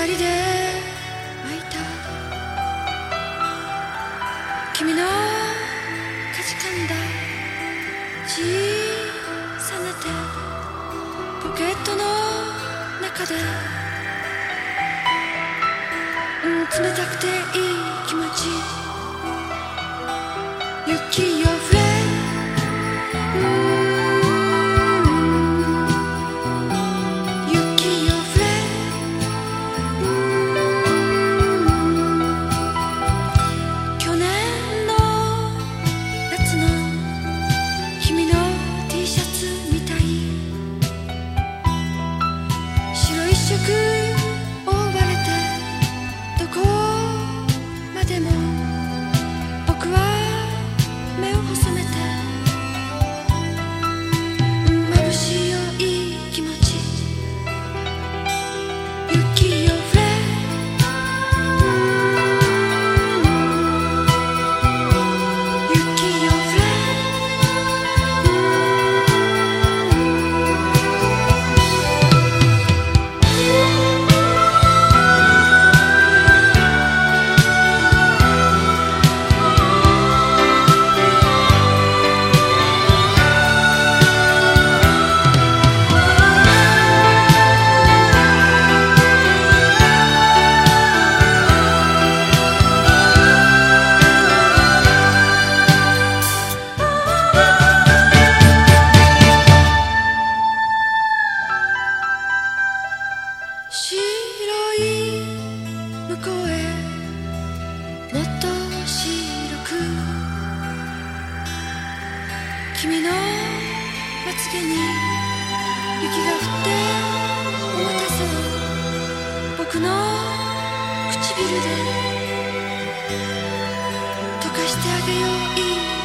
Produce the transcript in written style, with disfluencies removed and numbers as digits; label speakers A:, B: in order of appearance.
A: 人で湧いた君のかじかんだ小さな手ポケットの中で、冷たくていい気持ち雪よ降れ、雪よ降れ、去年の夏の君の T シャツみたい、白一色覆われてどこまでも僕は目を細めて、眩しいよいい気持ち雪よ降れ、雪よ降れ、白い向こうへもっと白く、君のまつげに雪が降って重たさを僕の唇で溶かしてあげよういい